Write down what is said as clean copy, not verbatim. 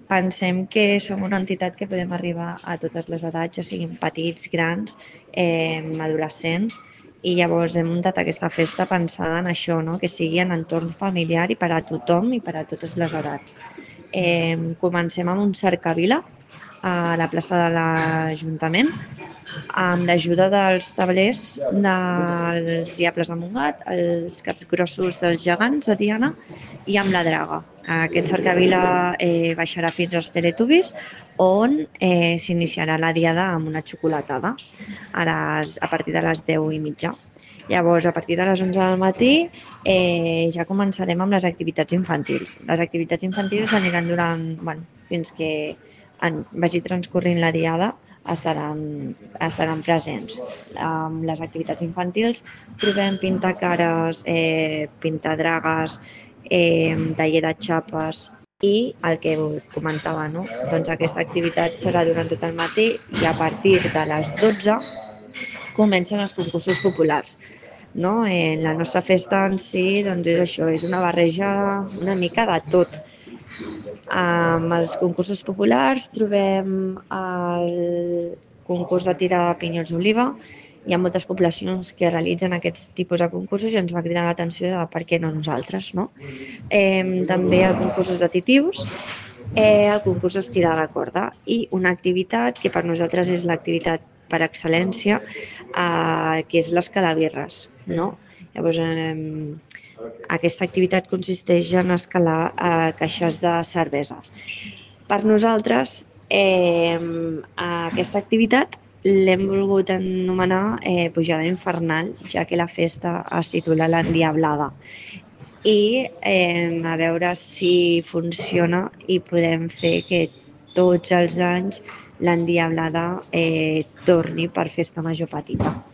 pensem que som una entitat que podem arribar a totes les edats, ja siguin petits, grans, adolescents, i llavors hem muntat aquesta festa pensada en això, no? Que sigui en entorn familiar i per a tothom i per a totes les edats. Comencem amb un cercavila a la plaça de l'Ajuntament amb l'ajuda dels tablers dels Diables de Montgat, els capgrossos dels gegants de Tiana i amb la draga. Aquest cercavila baixarà fins als Teletubbies, on s'iniciarà la diada amb una xocolatada a partir de les 10:30. Llavors, a partir de les 11 del matí ja començarem amb les activitats infantils. Les activitats infantils aniran fins que vagi transcorrint la diada, estaran presents. Amb les activitats infantils trobem pintacares, pintadragues, taller de xapes i el que comentava, no? Doncs aquesta activitat serà durant tot el matí i a partir de les 12 comencen els concursos populars. No? La nostra festa en si doncs és això, és una barreja una mica de tot. Amb els concursos populars trobem el concurs de tirada de pinyons d'oliva. Hi ha moltes poblacions que realitzen aquests tipus de concursos i ens va cridar l'atenció de per què no nosaltres, no? També el concursos de titius, el concurs d'estirar la corda i una activitat que per nosaltres és l'activitat per excel·lència, que és les calabirres, no? Llavors, aquesta activitat consisteix en escalar caixes de cervesa. Per nosaltres, aquesta activitat l'hem volgut anomenar pujada infernal, ja que la festa es titula l'Endiablada. I a veure si funciona i podem fer que tots els anys l'Endiablada torni per festa major petita.